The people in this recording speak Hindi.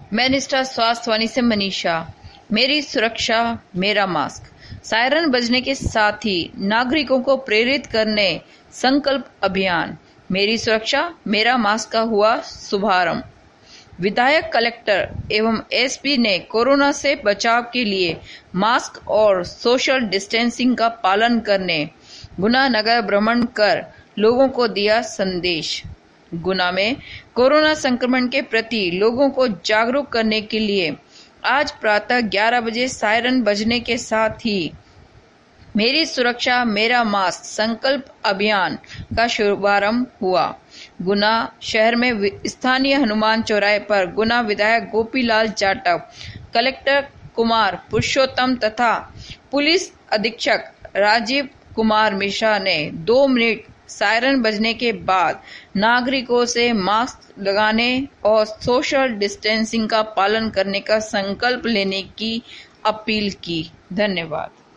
मैं निष्ठा स्वास्थ्य वाणी से मनीषा। मेरी सुरक्षा मेरा मास्क। सायरन बजने के साथ ही नागरिकों को प्रेरित करने संकल्प अभियान मेरी सुरक्षा मेरा मास्क का हुआ शुभारंभ। विधायक, कलेक्टर एवं एसपी ने कोरोना से बचाव के लिए मास्क और सोशल डिस्टेंसिंग का पालन करने गुना नगर भ्रमण कर लोगों को दिया संदेश। गुना में कोरोना संक्रमण के प्रति लोगों को जागरूक करने के लिए आज प्रातः 11 बजे सायरन बजने के साथ ही मेरी सुरक्षा मेरा मास्क संकल्प अभियान का शुभारंभ हुआ। गुना शहर में स्थानीय हनुमान चौराहे पर गुना विधायक गोपीलाल जाटव, कलेक्टर कुमार पुरुषोत्तम तथा पुलिस अधीक्षक राजीव कुमार मिश्रा ने 2 मिनट सायरन बजने के बाद नागरिकों से मास्क लगाने और सोशल डिस्टेंसिंग का पालन करने का संकल्प लेने की अपील की। धन्यवाद।